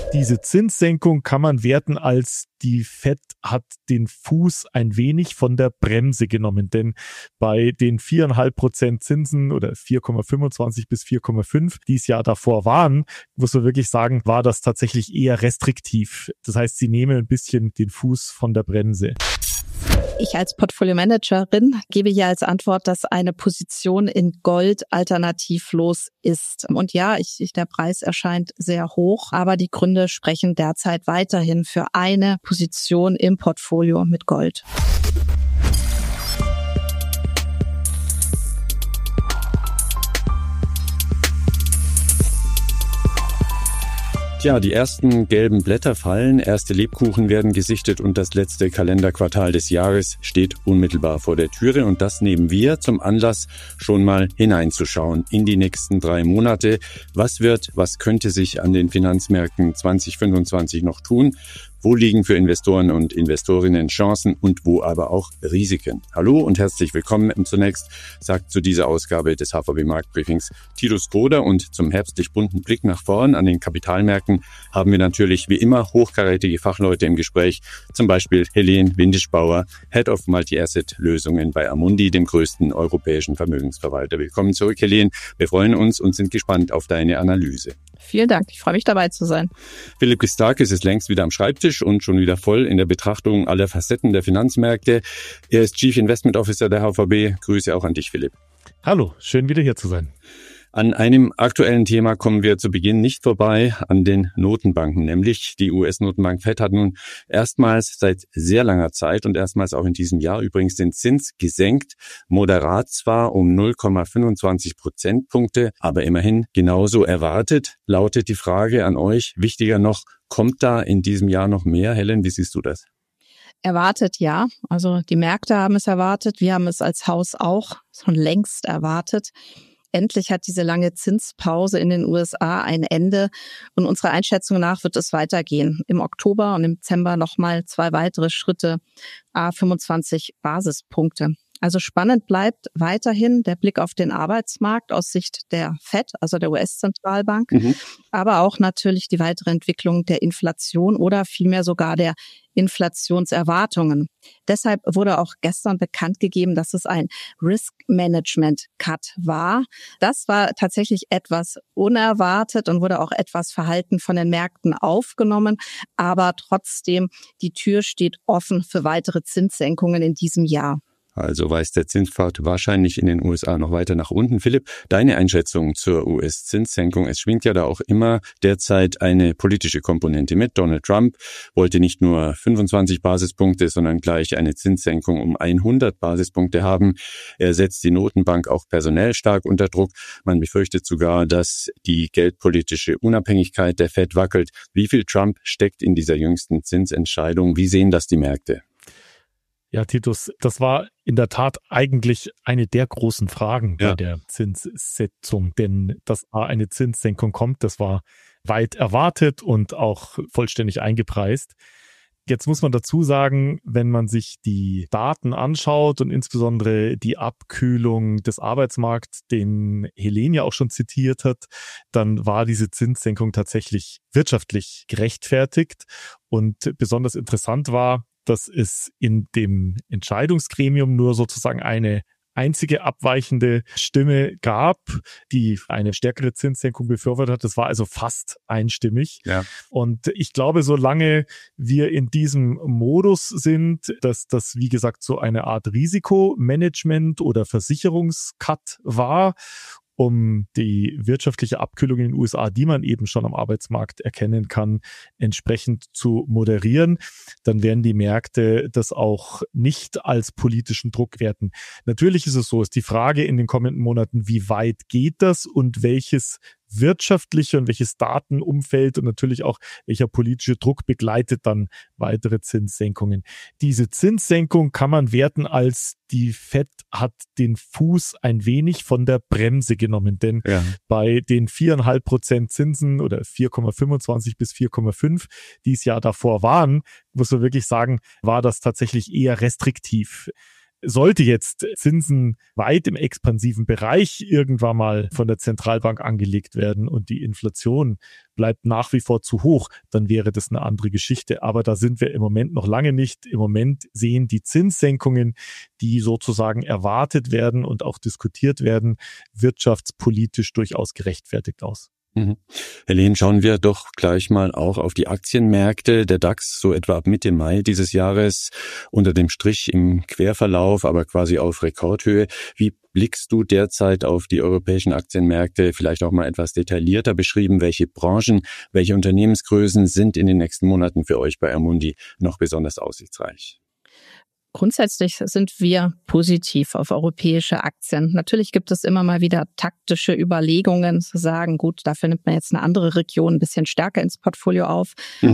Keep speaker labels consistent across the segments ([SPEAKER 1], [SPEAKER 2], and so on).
[SPEAKER 1] Diese Zinssenkung kann man werten als die Fed hat den Fuß ein wenig von der Bremse genommen, denn bei den 4,5% Zinsen oder 4,25 bis 4,5, die es ja davor waren, muss man wirklich sagen, war das tatsächlich eher restriktiv. Das heißt, sie nehmen ein bisschen den Fuß von der Bremse.
[SPEAKER 2] Ich als Portfolio-Managerin gebe hier als Antwort, dass eine Position in Gold alternativlos ist. Und ja, der Preis erscheint sehr hoch, aber die Gründe sprechen derzeit weiterhin für eine Position im Portfolio mit Gold.
[SPEAKER 3] Tja, die ersten gelben Blätter fallen, erste Lebkuchen werden gesichtet und das letzte Kalenderquartal des Jahres steht unmittelbar vor der Türe. Und das nehmen wir zum Anlass, schon mal hineinzuschauen in die nächsten 3 Monate. Was könnte sich an den Finanzmärkten 2025 noch tun? Wo liegen für Investoren und Investorinnen Chancen und wo aber auch Risiken? Hallo und herzlich willkommen. Zunächst sagt zu dieser Ausgabe des HVB Marktbriefings Tito Skoda und zum herbstlich bunten Blick nach vorn an den Kapitalmärkten haben wir natürlich wie immer hochkarätige Fachleute im Gespräch, zum Beispiel Helene Windischbauer, Head of Multi-Asset-Lösungen bei Amundi, dem größten europäischen Vermögensverwalter. Willkommen zurück, Helene. Wir freuen uns und sind gespannt auf deine Analyse.
[SPEAKER 2] Vielen Dank, ich freue mich dabei zu sein.
[SPEAKER 3] Philipp Gistakis ist längst wieder am Schreibtisch und schon wieder voll in der Betrachtung aller Facetten der Finanzmärkte. Er ist Chief Investment Officer der HVB. Grüße auch an dich, Philipp.
[SPEAKER 1] Hallo, schön wieder hier zu sein.
[SPEAKER 3] An einem aktuellen Thema kommen wir zu Beginn nicht vorbei, an den Notenbanken, nämlich die US-Notenbank Fed hat nun erstmals seit sehr langer Zeit und erstmals auch in diesem Jahr übrigens den Zins gesenkt, moderat zwar um 0,25 Prozentpunkte, aber immerhin genauso erwartet, lautet die Frage an euch, wichtiger noch, kommt da in diesem Jahr noch mehr? Helen, wie siehst du das?
[SPEAKER 2] Erwartet, ja. Also die Märkte haben es erwartet, wir haben es als Haus auch schon längst erwartet. Endlich hat diese lange Zinspause in den USA ein Ende und unserer Einschätzung nach wird es weitergehen. Im Oktober und im Dezember nochmal 2 weitere Schritte, 25 Basispunkte. Also spannend bleibt weiterhin der Blick auf den Arbeitsmarkt aus Sicht der Fed, also der US-Zentralbank, aber auch natürlich die weitere Entwicklung der Inflation oder vielmehr sogar der Inflationserwartungen. Deshalb wurde auch gestern bekannt gegeben, dass es ein Risk-Management-Cut war. Das war tatsächlich etwas unerwartet und wurde auch etwas verhalten von den Märkten aufgenommen. Aber trotzdem, die Tür steht offen für weitere Zinssenkungen in diesem Jahr.
[SPEAKER 3] Also weist der Zinspfad wahrscheinlich in den USA noch weiter nach unten. Philipp, deine Einschätzung zur US-Zinssenkung? Es schwingt ja da auch immer derzeit eine politische Komponente mit. Donald Trump wollte nicht nur 25 Basispunkte, sondern gleich eine Zinssenkung um 100 Basispunkte haben. Er setzt die Notenbank auch personell stark unter Druck. Man befürchtet sogar, dass die geldpolitische Unabhängigkeit der Fed wackelt. Wie viel Trump steckt in dieser jüngsten Zinsentscheidung? Wie sehen das die Märkte?
[SPEAKER 1] Ja, Titus, das war in der Tat eigentlich eine der großen Fragen bei der Zinssetzung, denn dass eine Zinssenkung kommt, das war weit erwartet und auch vollständig eingepreist. Jetzt muss man dazu sagen, wenn man sich die Daten anschaut und insbesondere die Abkühlung des Arbeitsmarkts, den Helene ja auch schon zitiert hat, dann war diese Zinssenkung tatsächlich wirtschaftlich gerechtfertigt. Und besonders interessant war, dass es in dem Entscheidungsgremium nur sozusagen eine einzige abweichende Stimme gab, die eine stärkere Zinssenkung befürwortet hat. Das war also fast einstimmig. Ja. Und ich glaube, solange wir in diesem Modus sind, dass das, wie gesagt, so eine Art Risikomanagement oder Versicherungscut war, um die wirtschaftliche Abkühlung in den USA, die man eben schon am Arbeitsmarkt erkennen kann, entsprechend zu moderieren, dann werden die Märkte das auch nicht als politischen Druck werten. Natürlich ist es so, ist die Frage in den kommenden Monaten, wie weit geht das und welches wirtschaftliche und welches Datenumfeld und natürlich auch welcher politische Druck begleitet dann weitere Zinssenkungen. Diese Zinssenkung kann man werten als die Fed hat den Fuß ein wenig von der Bremse genommen, denn bei den 4,5% Zinsen oder 4,25 bis 4,5, die es ja davor waren, muss man wirklich sagen, war das tatsächlich eher restriktiv. sollte jetzt Zinsen weit im expansiven Bereich irgendwann mal von der Zentralbank angelegt werden und die Inflation bleibt nach wie vor zu hoch, dann wäre das eine andere Geschichte. Aber da sind wir im Moment noch lange nicht. Im Moment sehen die Zinssenkungen, die sozusagen erwartet werden und auch diskutiert werden, wirtschaftspolitisch durchaus gerechtfertigt aus.
[SPEAKER 3] Herr Lehn, schauen wir doch gleich mal auch auf die Aktienmärkte. Der DAX so etwa ab Mitte Mai dieses Jahres unter dem Strich im Querverlauf, aber quasi auf Rekordhöhe. Wie blickst du derzeit auf die europäischen Aktienmärkte? Vielleicht auch mal etwas detaillierter beschrieben, welche Branchen, welche Unternehmensgrößen sind in den nächsten Monaten für euch bei Amundi noch besonders aussichtsreich?
[SPEAKER 2] Grundsätzlich sind wir positiv auf europäische Aktien. Natürlich gibt es immer mal wieder taktische Überlegungen zu sagen, gut, dafür nimmt man jetzt eine andere Region ein bisschen stärker ins Portfolio auf.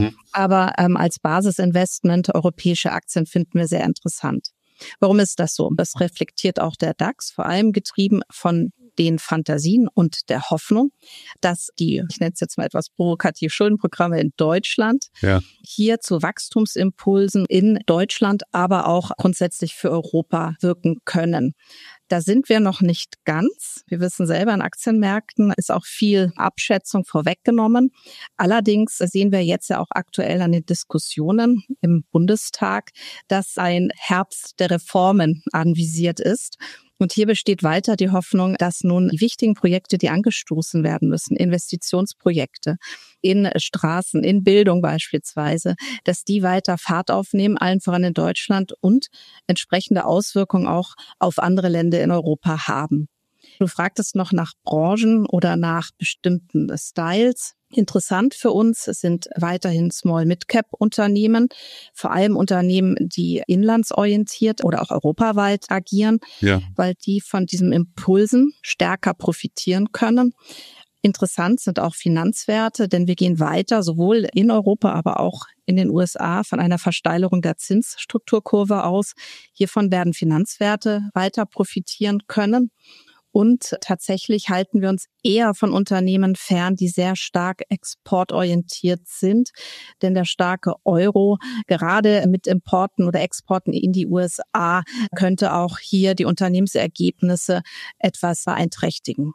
[SPEAKER 2] Aber als Basisinvestment europäische Aktien finden wir sehr interessant. Warum ist das so? Das reflektiert auch der DAX, vor allem getrieben von den Fantasien und der Hoffnung, dass die, ich nenne es jetzt mal etwas provokativ, Schuldenprogramme in Deutschland hier zu Wachstumsimpulsen in Deutschland, aber auch grundsätzlich für Europa wirken können. Da sind wir noch nicht ganz. Wir wissen selber, in Aktienmärkten ist auch viel Abschätzung vorweggenommen. Allerdings sehen wir jetzt ja auch aktuell an den Diskussionen im Bundestag, dass ein Herbst der Reformen anvisiert ist. Und hier besteht weiter die Hoffnung, dass nun die wichtigen Projekte, die angestoßen werden müssen, Investitionsprojekte in Straßen, in Bildung beispielsweise, dass die weiter Fahrt aufnehmen, allen voran in Deutschland und entsprechende Auswirkungen auch auf andere Länder in Europa haben. Du fragtest noch nach Branchen oder nach bestimmten Styles. Interessant für uns sind weiterhin Small-Mid-Cap-Unternehmen, vor allem Unternehmen, die inlandsorientiert oder auch europaweit agieren, weil die von diesen Impulsen stärker profitieren können. Interessant sind auch Finanzwerte, denn wir gehen weiter, sowohl in Europa, aber auch in den USA, von einer Versteilerung der Zinsstrukturkurve aus. Hiervon werden Finanzwerte weiter profitieren können. Und tatsächlich halten wir uns eher von Unternehmen fern, die sehr stark exportorientiert sind. Denn der starke Euro, gerade mit Importen oder Exporten in die USA, könnte auch hier die Unternehmensergebnisse etwas beeinträchtigen.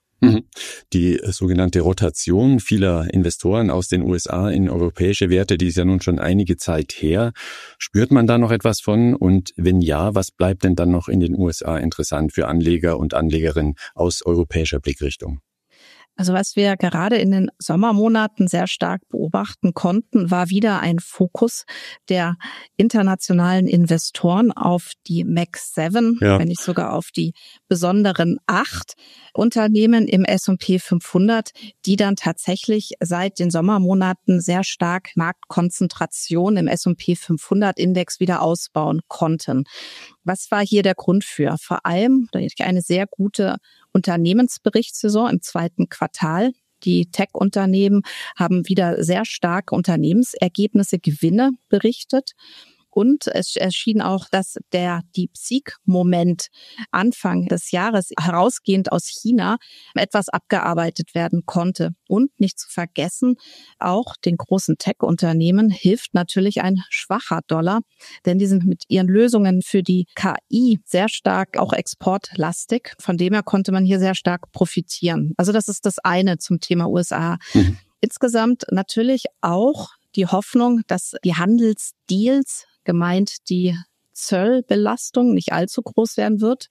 [SPEAKER 3] Die sogenannte Rotation vieler Investoren aus den USA in europäische Werte, die ist ja nun schon einige Zeit her. Spürt man da noch etwas von? Und wenn ja, was bleibt denn dann noch in den USA interessant für Anleger und Anlegerinnen aus europäischer Blickrichtung?
[SPEAKER 2] Also was wir gerade in den Sommermonaten sehr stark beobachten konnten, war wieder ein Fokus der internationalen Investoren auf die MAC 7, wenn nicht sogar auf die besonderen 8 Unternehmen im S&P 500, die dann tatsächlich seit den Sommermonaten sehr stark Marktkonzentration im S&P 500 Index wieder ausbauen konnten. Was war hier der Grund für? Vor allem eine sehr gute Unternehmensberichtssaison im zweiten Quartal. Die Tech-Unternehmen haben wieder sehr starke Unternehmensergebnisse, Gewinne berichtet. Und es erschien auch, dass der DeepSeek-Moment Anfang des Jahres herausgehend aus China etwas abgearbeitet werden konnte. Und nicht zu vergessen, auch den großen Tech-Unternehmen hilft natürlich ein schwacher Dollar, denn die sind mit ihren Lösungen für die KI sehr stark auch exportlastig. Von dem her konnte man hier sehr stark profitieren. Also das ist das eine zum Thema USA. Insgesamt natürlich auch die Hoffnung, dass die Handelsdeals, gemeint die Zollbelastung, nicht allzu groß werden wird.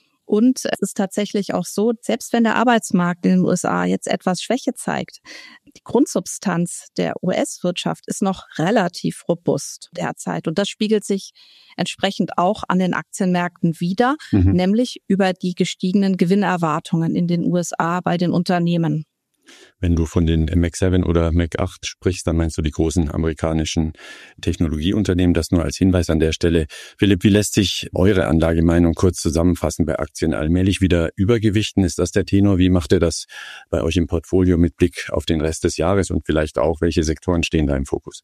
[SPEAKER 2] Und es ist tatsächlich auch so, selbst wenn der Arbeitsmarkt in den USA jetzt etwas Schwäche zeigt, die Grundsubstanz der US-Wirtschaft ist noch relativ robust derzeit. Und das spiegelt sich entsprechend auch an den Aktienmärkten wider, nämlich über die gestiegenen Gewinnerwartungen in den USA bei den Unternehmen.
[SPEAKER 3] Wenn du von den MAC 7 oder MAC 8 sprichst, dann meinst du die großen amerikanischen Technologieunternehmen. Das nur als Hinweis an der Stelle. Philipp, wie lässt sich eure Anlagemeinung kurz zusammenfassen bei Aktien? Allmählich wieder übergewichten, ist das der Tenor? Wie macht ihr das bei euch im Portfolio mit Blick auf den Rest des Jahres und vielleicht auch, welche Sektoren stehen da im Fokus?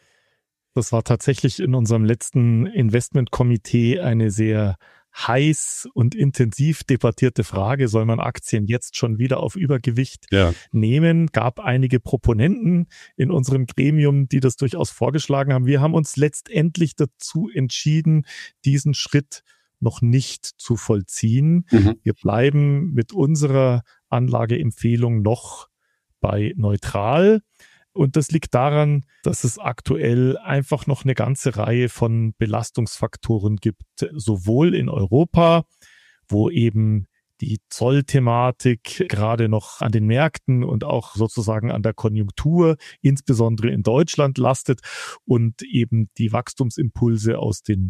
[SPEAKER 1] Das war tatsächlich in unserem letzten Investmentkomitee eine sehr heiß und intensiv debattierte Frage, soll man Aktien jetzt schon wieder auf Übergewicht nehmen? Gab einige Proponenten in unserem Gremium, die das durchaus vorgeschlagen haben. Wir haben uns letztendlich dazu entschieden, diesen Schritt noch nicht zu vollziehen. Wir bleiben mit unserer Anlageempfehlung noch bei neutral. Und das liegt daran, dass es aktuell einfach noch eine ganze Reihe von Belastungsfaktoren gibt, sowohl in Europa, wo eben die Zollthematik gerade noch an den Märkten und auch sozusagen an der Konjunktur, insbesondere in Deutschland, lastet und eben die Wachstumsimpulse aus den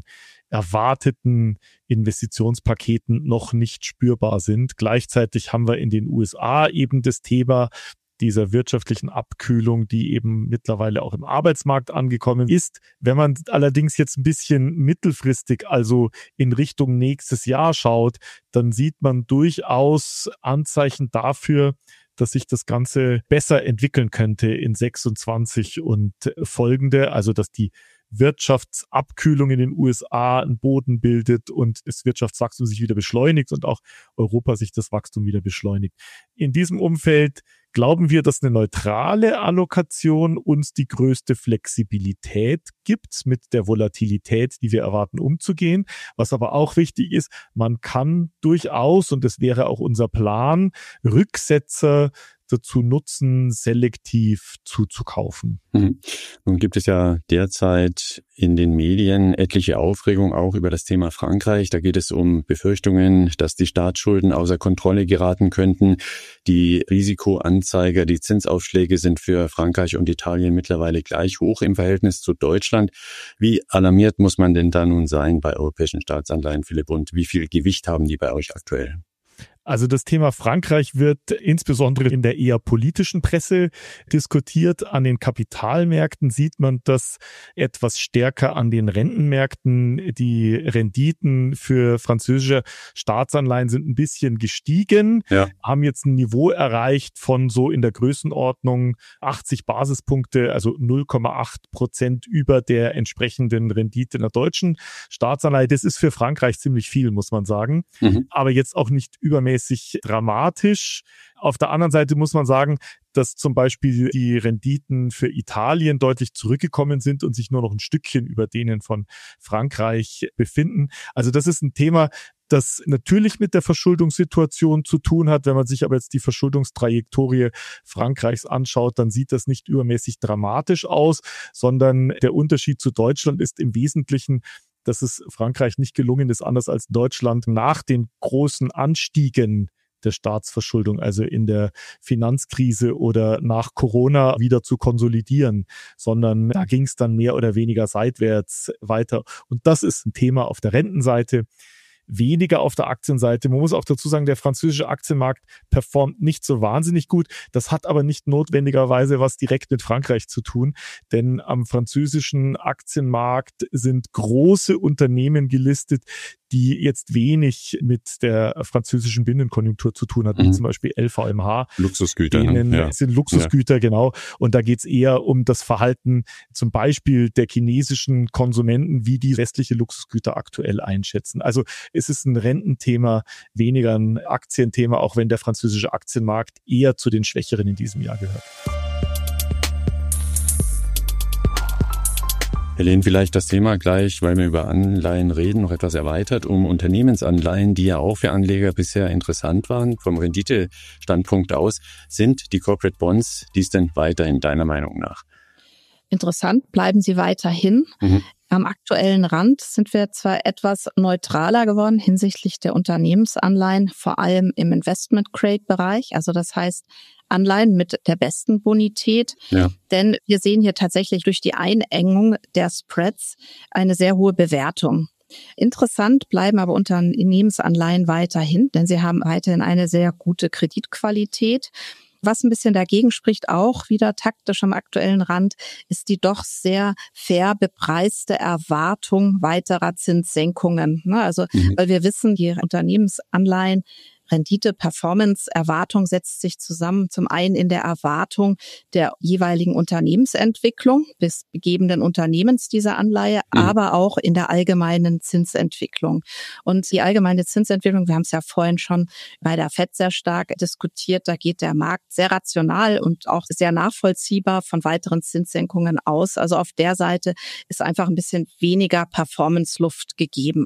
[SPEAKER 1] erwarteten Investitionspaketen noch nicht spürbar sind. Gleichzeitig haben wir in den USA eben das Thema dieser wirtschaftlichen Abkühlung, die eben mittlerweile auch im Arbeitsmarkt angekommen ist. Wenn man allerdings jetzt ein bisschen mittelfristig, also in Richtung nächstes Jahr schaut, dann sieht man durchaus Anzeichen dafür, dass sich das Ganze besser entwickeln könnte in 26 und folgende, also dass die Wirtschaftsabkühlung in den USA einen Boden bildet und das Wirtschaftswachstum sich wieder beschleunigt und auch Europa sich das Wachstum wieder beschleunigt. In diesem Umfeld glauben wir, dass eine neutrale Allokation uns die größte Flexibilität gibt, mit der Volatilität, die wir erwarten, umzugehen. Was aber auch wichtig ist, man kann durchaus, und das wäre auch unser Plan, Rücksetzer dazu nutzen, selektiv zuzukaufen.
[SPEAKER 3] Nun gibt es ja derzeit in den Medien etliche Aufregung auch über das Thema Frankreich. Da geht es um Befürchtungen, dass die Staatsschulden außer Kontrolle geraten könnten. Die Risikoanzeiger, die Zinsaufschläge sind für Frankreich und Italien mittlerweile gleich hoch im Verhältnis zu Deutschland. Wie alarmiert muss man denn da nun sein bei europäischen Staatsanleihen, Philipp? Und wie viel Gewicht haben die bei euch aktuell?
[SPEAKER 1] Also das Thema Frankreich wird insbesondere in der eher politischen Presse diskutiert. An den Kapitalmärkten sieht man das etwas stärker an den Rentenmärkten. Die Renditen für französische Staatsanleihen sind ein bisschen gestiegen, haben jetzt ein Niveau erreicht von so in der Größenordnung 80 Basispunkte, also 0,8% über der entsprechenden Rendite einer deutschen Staatsanleihe. Das ist für Frankreich ziemlich viel, muss man sagen, aber jetzt auch nicht übermäßig dramatisch. Auf der anderen Seite muss man sagen, dass zum Beispiel die Renditen für Italien deutlich zurückgekommen sind und sich nur noch ein Stückchen über denen von Frankreich befinden. Also das ist ein Thema, das natürlich mit der Verschuldungssituation zu tun hat. Wenn man sich aber jetzt die Verschuldungstrajektorie Frankreichs anschaut, dann sieht das nicht übermäßig dramatisch aus, sondern der Unterschied zu Deutschland ist im Wesentlichen, dass es Frankreich nicht gelungen ist, anders als Deutschland, nach den großen Anstiegen der Staatsverschuldung, also in der Finanzkrise oder nach Corona, wieder zu konsolidieren, sondern da ging es dann mehr oder weniger seitwärts weiter. Und das ist ein Thema auf der Rentenseite, weniger auf der Aktienseite. Man muss auch dazu sagen, der französische Aktienmarkt performt nicht so wahnsinnig gut. Das hat aber nicht notwendigerweise was direkt mit Frankreich zu tun, denn am französischen Aktienmarkt sind große Unternehmen gelistet, die jetzt wenig mit der französischen Binnenkonjunktur zu tun hat, wie zum Beispiel LVMH.
[SPEAKER 3] Luxusgüter.
[SPEAKER 1] Es sind Luxusgüter, genau. Und da geht es eher um das Verhalten zum Beispiel der chinesischen Konsumenten, wie die westliche Luxusgüter aktuell einschätzen. Also es ist ein Rententhema, weniger ein Aktienthema, auch wenn der französische Aktienmarkt eher zu den Schwächeren in diesem Jahr gehört.
[SPEAKER 3] Helene, vielleicht das Thema gleich, weil wir über Anleihen reden, noch etwas erweitert um Unternehmensanleihen, die ja auch für Anleger bisher interessant waren. Vom Renditestandpunkt aus, sind die Corporate Bonds dies denn weiterhin deiner Meinung nach?
[SPEAKER 2] Interessant bleiben sie weiterhin. Am aktuellen Rand sind wir zwar etwas neutraler geworden hinsichtlich der Unternehmensanleihen, vor allem im Investment-Grade-Bereich. Also das heißt Anleihen mit der besten Bonität. Ja. Denn wir sehen hier tatsächlich durch die Einengung der Spreads eine sehr hohe Bewertung. Interessant bleiben aber Unternehmensanleihen weiterhin, denn sie haben weiterhin eine sehr gute Kreditqualität. Was ein bisschen dagegen spricht, auch wieder taktisch am aktuellen Rand, ist die doch sehr fair bepreiste Erwartung weiterer Zinssenkungen. Also, weil wir wissen, die Unternehmensanleihen Rendite-Performance-Erwartung setzt sich zusammen, zum einen in der Erwartung der jeweiligen Unternehmensentwicklung des gegebenen Unternehmens dieser Anleihe, aber auch in der allgemeinen Zinsentwicklung. Und die allgemeine Zinsentwicklung, wir haben es ja vorhin schon bei der FED sehr stark diskutiert, da geht der Markt sehr rational und auch sehr nachvollziehbar von weiteren Zinssenkungen aus. Also auf der Seite ist einfach ein bisschen weniger Performance-Luft gegeben. Aber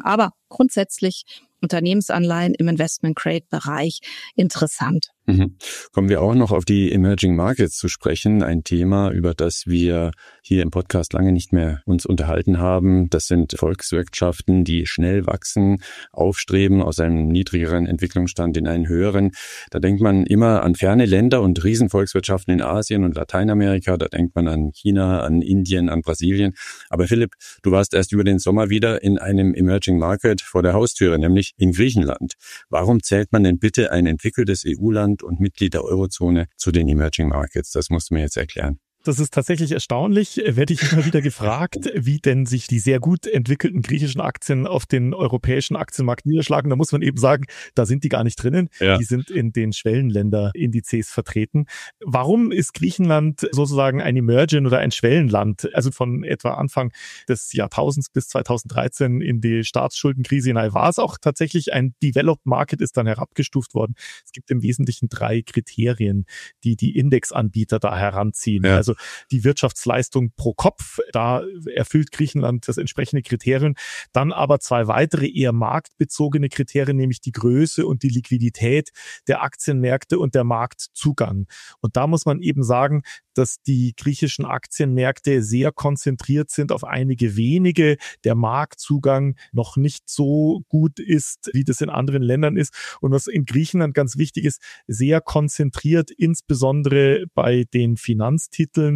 [SPEAKER 2] grundsätzlich Unternehmensanleihen im Investment-Grade-Bereich interessant.
[SPEAKER 3] Kommen wir auch noch auf die Emerging Markets zu sprechen, ein Thema, über das wir hier im Podcast lange nicht mehr uns unterhalten haben. Das sind Volkswirtschaften, die schnell wachsen, aufstreben aus einem niedrigeren Entwicklungsstand in einen höheren. Da denkt man immer an ferne Länder und Riesenvolkswirtschaften in Asien und Lateinamerika. Da denkt man an China, an Indien, an Brasilien. Aber Philipp, du warst erst über den Sommer wieder in einem Emerging Market vor der Haustüre, nämlich in Griechenland. Warum zählt man denn bitte ein entwickeltes EU-Land und Mitglied der Eurozone zu den Emerging Markets? Das musst du mir jetzt erklären.
[SPEAKER 1] Das ist tatsächlich erstaunlich. Werde ich immer wieder gefragt, wie denn sich die sehr gut entwickelten griechischen Aktien auf den europäischen Aktienmarkt niederschlagen. Da muss man eben sagen, da sind die gar nicht drinnen. Ja. Die sind in den Schwellenländer-Indizes vertreten. Warum ist Griechenland sozusagen ein Emerging oder ein Schwellenland? Also von etwa Anfang des Jahrtausends bis 2013 in die Staatsschuldenkrise hinein war es auch tatsächlich ein Developed Market, ist dann herabgestuft worden. Es gibt im Wesentlichen 3 Kriterien, die die Indexanbieter da heranziehen. Ja. Also die Wirtschaftsleistung pro Kopf, da erfüllt Griechenland das entsprechende Kriterium. Dann aber 2 weitere eher marktbezogene Kriterien, nämlich die Größe und die Liquidität der Aktienmärkte und der Marktzugang. Und da muss man eben sagen, dass die griechischen Aktienmärkte sehr konzentriert sind auf einige wenige, der Marktzugang noch nicht so gut ist, wie das in anderen Ländern ist. Und was in Griechenland ganz wichtig ist, sehr konzentriert, insbesondere bei den Finanztiteln.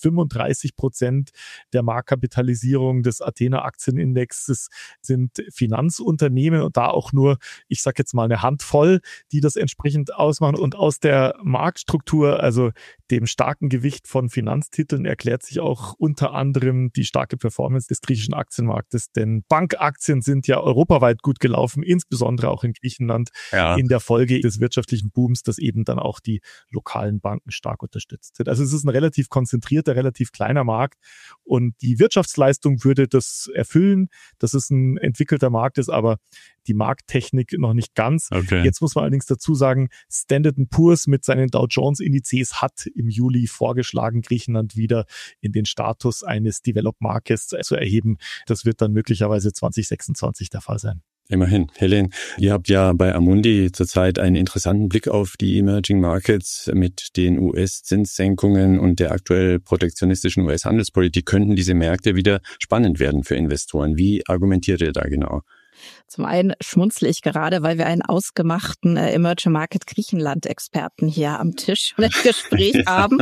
[SPEAKER 1] 35% der Marktkapitalisierung des Athena Aktienindexes sind Finanzunternehmen und da auch nur, ich sage jetzt mal, eine Handvoll, die das entsprechend ausmachen. Und aus der Marktstruktur, also dem starken Gewicht von Finanztiteln, erklärt sich auch unter anderem die starke Performance des griechischen Aktienmarktes. Denn Bankaktien sind ja europaweit gut gelaufen, insbesondere auch in Griechenland, in der Folge des wirtschaftlichen Booms, das eben dann auch die lokalen Banken stark unterstützt hat. Also es ist ein relativ konzentrierter, relativ kleiner Markt und die Wirtschaftsleistung würde das erfüllen, dass es ein entwickelter Markt ist, aber die Markttechnik noch nicht ganz. Okay. Jetzt muss man allerdings dazu sagen, Standard & Poor's mit seinen Dow Jones Indizes hat im Juli vorgeschlagen, Griechenland wieder in den Status eines Developed Markets zu erheben. Das wird dann möglicherweise 2026 der Fall sein.
[SPEAKER 3] Immerhin. Helen, ihr habt ja bei Amundi zurzeit einen interessanten Blick auf die Emerging Markets mit den US-Zinssenkungen und der aktuell protektionistischen US-Handelspolitik. Könnten diese Märkte wieder spannend werden für Investoren? Wie argumentiert ihr da genau?
[SPEAKER 2] Zum einen schmunzle ich gerade, weil wir einen ausgemachten Emerging Market Griechenland-Experten hier am Tisch im Gespräch haben.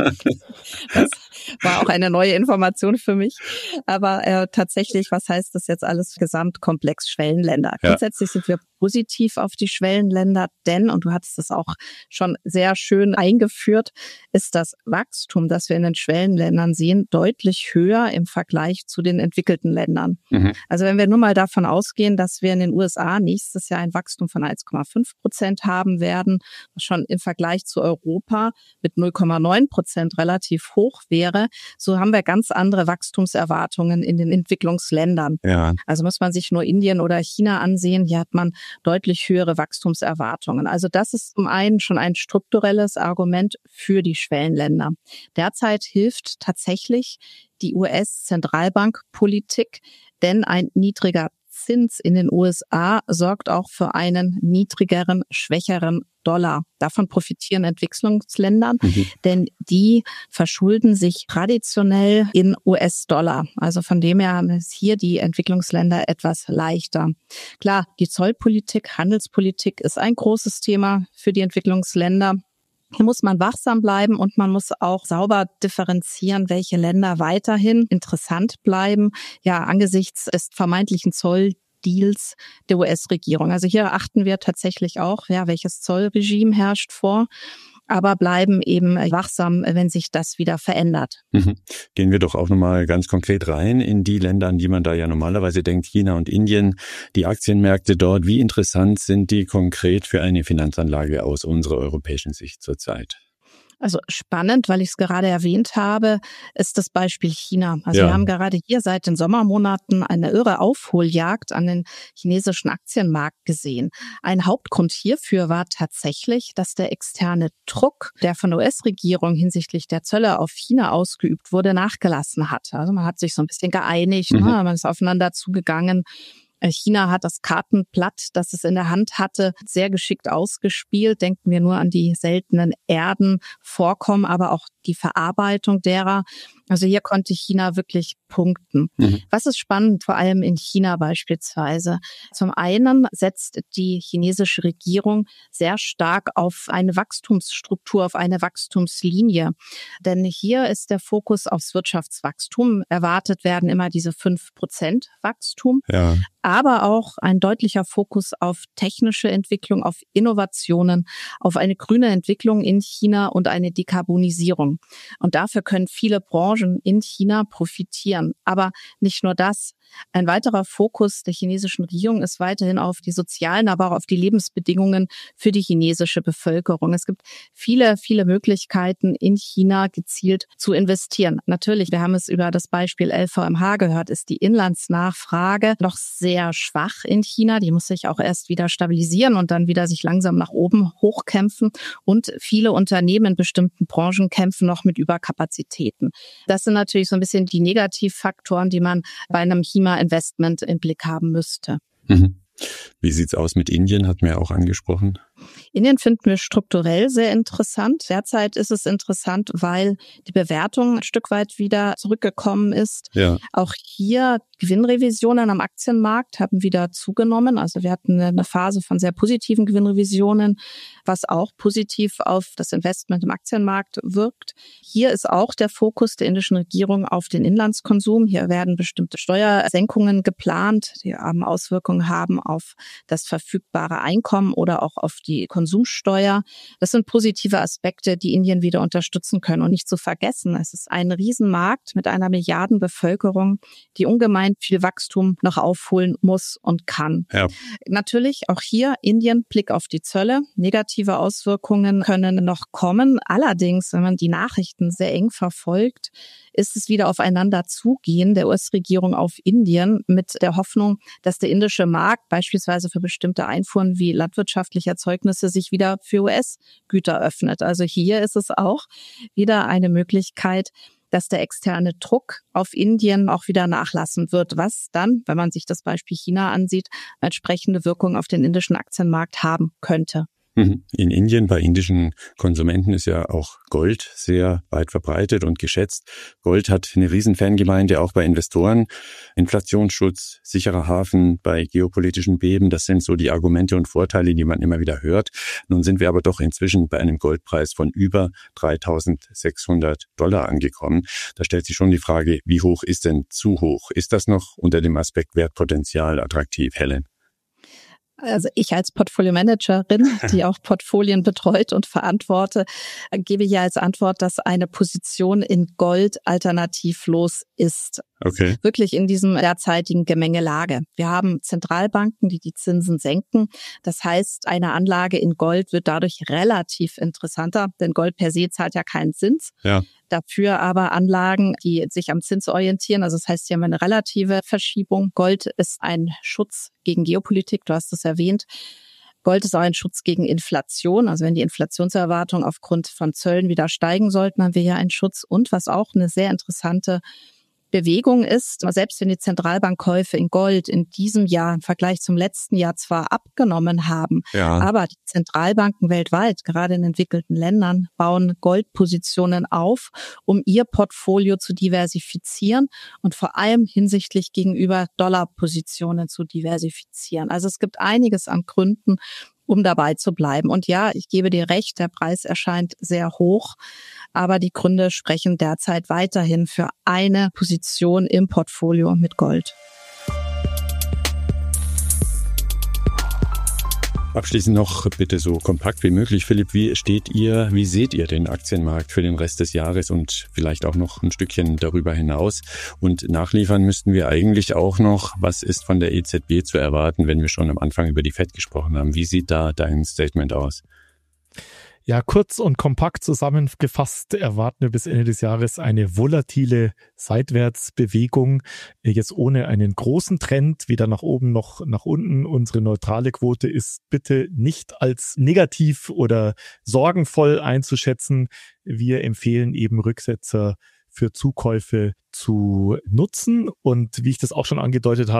[SPEAKER 2] Das war auch eine neue Information für mich. Aber tatsächlich, was heißt das jetzt alles Gesamtkomplex Schwellenländer? Ja. Grundsätzlich sind wir positiv auf die Schwellenländer, denn, und du hattest es auch schon sehr schön eingeführt, ist das Wachstum, das wir in den Schwellenländern sehen, deutlich höher im Vergleich zu den entwickelten Ländern. Also wenn wir nur mal davon ausgehen, dass wir in den USA nächstes Jahr ein Wachstum von 1,5% haben werden, was schon im Vergleich zu Europa mit 0,9% relativ hoch wäre, so haben wir ganz andere Wachstumserwartungen in den Entwicklungsländern. Ja. Also muss man sich nur Indien oder China ansehen, hier hat man deutlich höhere Wachstumserwartungen. Also das ist zum einen schon ein strukturelles Argument für die Schwellenländer. Derzeit hilft tatsächlich die US-Zentralbankpolitik, denn ein niedriger Zins in den USA sorgt auch für einen niedrigeren, schwächeren Dollar. Davon profitieren Entwicklungsländer, denn die verschulden sich traditionell in US-Dollar. Also von dem her haben es hier die Entwicklungsländer etwas leichter. Klar, die Zollpolitik, Handelspolitik ist ein großes Thema für die Entwicklungsländer. Hier muss man wachsam bleiben und man muss auch sauber differenzieren, welche Länder weiterhin interessant bleiben, ja, angesichts des vermeintlichen Zolldeals der US-Regierung. Also hier achten wir tatsächlich auch, ja, welches Zollregime herrscht vor, aber bleiben eben wachsam, wenn sich das wieder verändert.
[SPEAKER 3] Gehen wir doch auch nochmal ganz konkret rein in die Länder, an die man da ja normalerweise denkt, China und Indien, die Aktienmärkte dort. Wie interessant sind die konkret für eine Finanzanlage aus unserer europäischen Sicht zurzeit?
[SPEAKER 2] Also spannend, weil ich es gerade erwähnt habe, ist das Beispiel China. Also wir haben gerade hier seit den Sommermonaten eine irre Aufholjagd an den chinesischen Aktienmarkt gesehen. Ein Hauptgrund hierfür war tatsächlich, dass der externe Druck, der von der US-Regierung hinsichtlich der Zölle auf China ausgeübt wurde, nachgelassen hat. Also man hat sich so ein bisschen geeinigt, man ist aufeinander zugegangen. China hat das Kartenblatt, das es in der Hand hatte, sehr geschickt ausgespielt. Denken wir nur an die seltenen Erdenvorkommen, aber auch die Verarbeitung derer. Also hier konnte China wirklich punkten. Was ist spannend, vor allem in China beispielsweise? Zum einen setzt die chinesische Regierung sehr stark auf eine Wachstumsstruktur, auf eine Wachstumslinie. Denn hier ist der Fokus aufs Wirtschaftswachstum. Erwartet werden immer diese 5% Wachstum.
[SPEAKER 3] Ja.
[SPEAKER 2] Aber auch ein deutlicher Fokus auf technische Entwicklung, auf Innovationen, auf eine grüne Entwicklung in China und eine Dekarbonisierung. Und dafür können viele Branchen in China profitieren. Aber nicht nur das. Ein weiterer Fokus der chinesischen Regierung ist weiterhin auf die sozialen, aber auch auf die Lebensbedingungen für die chinesische Bevölkerung. Es gibt viele, viele Möglichkeiten, in China gezielt zu investieren. Natürlich, wir haben es über das Beispiel LVMH gehört, ist die Inlandsnachfrage noch sehr schwach in China. Die muss sich auch erst wieder stabilisieren und dann wieder sich langsam nach oben hochkämpfen. Und viele Unternehmen in bestimmten Branchen kämpfen noch mit Überkapazitäten. Das sind natürlich so ein bisschen die Negativfaktoren, die man bei einem China-Investment im Blick haben müsste.
[SPEAKER 3] Wie sieht's aus mit Indien? Hatten wir auch angesprochen.
[SPEAKER 2] Indien finden wir strukturell sehr interessant. Derzeit ist es interessant, weil die Bewertung ein Stück weit wieder zurückgekommen ist.
[SPEAKER 3] Ja.
[SPEAKER 2] Auch hier Gewinnrevisionen am Aktienmarkt haben wieder zugenommen. Also wir hatten eine Phase von sehr positiven Gewinnrevisionen, was auch positiv auf das Investment im Aktienmarkt wirkt. Hier ist auch der Fokus der indischen Regierung auf den Inlandskonsum. Hier werden bestimmte Steuersenkungen geplant, die Auswirkungen haben auf das verfügbare Einkommen oder auch auf die Konsumsteuer. Das sind positive Aspekte, die Indien wieder unterstützen können. Und nicht zu vergessen, es ist ein Riesenmarkt mit einer Milliardenbevölkerung, die ungemein viel Wachstum noch aufholen muss und kann.
[SPEAKER 3] Ja.
[SPEAKER 2] Natürlich auch hier Indien, Blick auf die Zölle. Negative Auswirkungen können noch kommen. Allerdings, wenn man die Nachrichten sehr eng verfolgt, ist es wieder aufeinander zugehen der US-Regierung auf Indien mit der Hoffnung, dass der indische Markt beispielsweise für bestimmte Einfuhren wie landwirtschaftliche Erzeugnisse sich wieder für US-Güter öffnet. Also hier ist es auch wieder eine Möglichkeit, dass der externe Druck auf Indien auch wieder nachlassen wird, was dann, wenn man sich das Beispiel China ansieht, eine entsprechende Wirkung auf den indischen Aktienmarkt haben könnte.
[SPEAKER 3] In Indien, bei indischen Konsumenten ist ja auch Gold sehr weit verbreitet und geschätzt. Gold hat eine riesen Fangemeinde, auch bei Investoren. Inflationsschutz, sicherer Hafen bei geopolitischen Beben, das sind so die Argumente und Vorteile, die man immer wieder hört. Nun sind wir aber doch inzwischen bei einem Goldpreis von über $3.600 angekommen. Da stellt sich schon die Frage, wie hoch ist denn zu hoch? Ist das noch unter dem Aspekt Wertpotenzial attraktiv, Helen?
[SPEAKER 2] Also ich als Portfolio-Managerin, die auch Portfolien betreut und verantworte, gebe hier als Antwort, dass eine Position in Gold alternativlos ist.
[SPEAKER 3] Okay.
[SPEAKER 2] Wirklich in diesem derzeitigen Gemengelage. Wir haben Zentralbanken, die die Zinsen senken. Das heißt, eine Anlage in Gold wird dadurch relativ interessanter, denn Gold per se zahlt ja keinen Zins.
[SPEAKER 3] Ja.
[SPEAKER 2] Dafür aber Anlagen, die sich am Zins orientieren. Also das heißt, sie haben eine relative Verschiebung. Gold ist ein Schutz gegen Geopolitik, du hast es erwähnt. Gold ist auch ein Schutz gegen Inflation. Also wenn die Inflationserwartungen aufgrund von Zöllen wieder steigen sollten, haben wir hier einen Schutz. Und was auch eine sehr interessante Bewegung ist, selbst wenn die Zentralbankkäufe in Gold in diesem Jahr im Vergleich zum letzten Jahr zwar abgenommen haben, aber die Zentralbanken weltweit, gerade in entwickelten Ländern, bauen Goldpositionen auf, um ihr Portfolio zu diversifizieren und vor allem hinsichtlich gegenüber Dollarpositionen zu diversifizieren. Also es gibt einiges an Gründen, um dabei zu bleiben. Und ja, ich gebe dir recht, der Preis erscheint sehr hoch, aber die Gründe sprechen derzeit weiterhin für eine Position im Portfolio mit Gold.
[SPEAKER 3] Abschließend noch bitte so kompakt wie möglich, Philipp, wie seht ihr den Aktienmarkt für den Rest des Jahres und vielleicht auch noch ein Stückchen darüber hinaus? Und nachliefern müssten wir eigentlich auch noch, was ist von der EZB zu erwarten, wenn wir schon am Anfang über die FED gesprochen haben? Wie sieht da dein Statement aus?
[SPEAKER 1] Ja, kurz und kompakt zusammengefasst erwarten wir bis Ende des Jahres eine volatile Seitwärtsbewegung, jetzt ohne einen großen Trend, weder nach oben noch nach unten. Unsere neutrale Quote ist bitte nicht als negativ oder sorgenvoll einzuschätzen. Wir empfehlen eben Rücksetzer für Zukäufe zu nutzen. Und wie ich das auch schon angedeutet habe,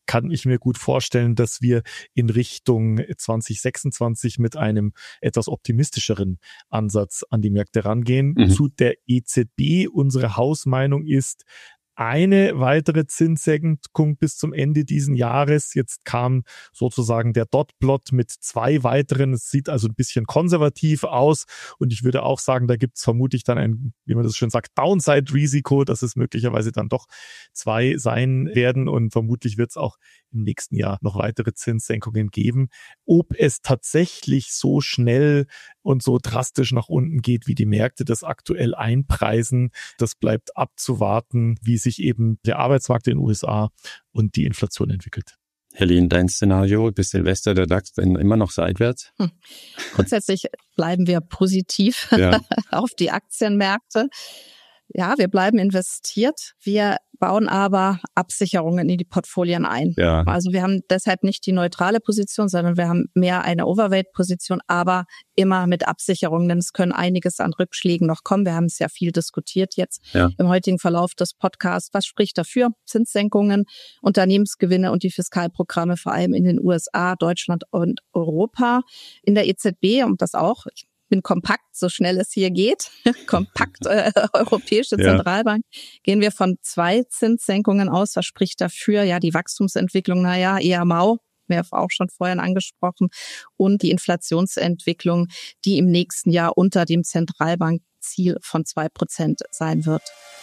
[SPEAKER 1] kann ich mir gut vorstellen, dass wir in Richtung 2026 mit einem etwas optimistischeren Ansatz an die Märkte rangehen. Zu der EZB, unsere Hausmeinung ist, eine weitere Zinssenkung bis zum Ende diesen Jahres. Jetzt kam sozusagen der Dotplot mit 2 weiteren. Es sieht also ein bisschen konservativ aus. Und ich würde auch sagen, da gibt es vermutlich dann ein, wie man das schön sagt, Downside-Risiko, dass es möglicherweise dann doch 2 sein werden. Und vermutlich wird es auch im nächsten Jahr noch weitere Zinssenkungen geben. Ob es tatsächlich so schnell und so drastisch nach unten geht, wie die Märkte das aktuell einpreisen, das bleibt abzuwarten, wie sich eben der Arbeitsmarkt in den USA und die Inflation entwickelt.
[SPEAKER 3] Helene, dein Szenario bis Silvester, der DAX immer noch seitwärts?
[SPEAKER 2] Grundsätzlich bleiben wir positiv auf die Aktienmärkte. Ja, wir bleiben investiert. Wir bauen aber Absicherungen in die Portfolien ein. Ja. Also wir haben deshalb nicht die neutrale Position, sondern wir haben mehr eine Overweight-Position, aber immer mit Absicherungen, denn es können einiges an Rückschlägen noch kommen. Wir haben es ja viel diskutiert jetzt im heutigen Verlauf des Podcasts. Was spricht dafür? Zinssenkungen, Unternehmensgewinne und die Fiskalprogramme vor allem in den USA, Deutschland und Europa. In der EZB, und das auch, ich bin kompakt, so schnell es hier geht, kompakt Europäische Zentralbank, gehen wir von 2 Zinssenkungen aus. Was spricht dafür? Ja, die Wachstumsentwicklung, eher mau, wir haben auch schon vorhin angesprochen, und die Inflationsentwicklung, die im nächsten Jahr unter dem Zentralbankziel von 2% sein wird.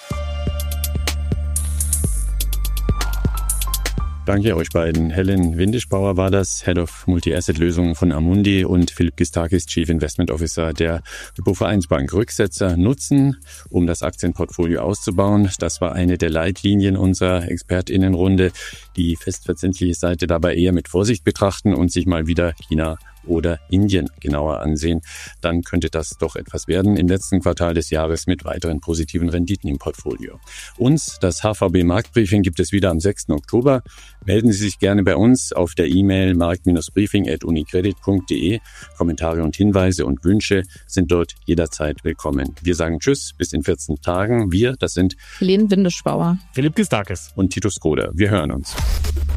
[SPEAKER 3] Danke euch beiden. Helen Windischbauer war das, Head of Multi-Asset-Lösungen von Amundi, und Philipp Gistakis, Chief Investment Officer der Hypo-Vereinsbank. Rücksetzer nutzen, um das Aktienportfolio auszubauen. Das war eine der Leitlinien unserer ExpertInnenrunde. Die festverzinsliche Seite dabei eher mit Vorsicht betrachten und sich mal wieder China oder Indien genauer ansehen. Dann könnte das doch etwas werden im letzten Quartal des Jahres mit weiteren positiven Renditen im Portfolio. Uns, das HVB Marktbriefing, gibt es wieder am 6. Oktober. Melden Sie sich gerne bei uns auf der E-Mail markt-briefing@unicredit.de. Kommentare und Hinweise und Wünsche sind dort jederzeit willkommen. Wir sagen Tschüss, bis in 14 Tagen. Wir, das sind
[SPEAKER 2] Helene Windischbauer,
[SPEAKER 1] Philipp Gistakis
[SPEAKER 3] und Titus Skoda. Wir hören uns.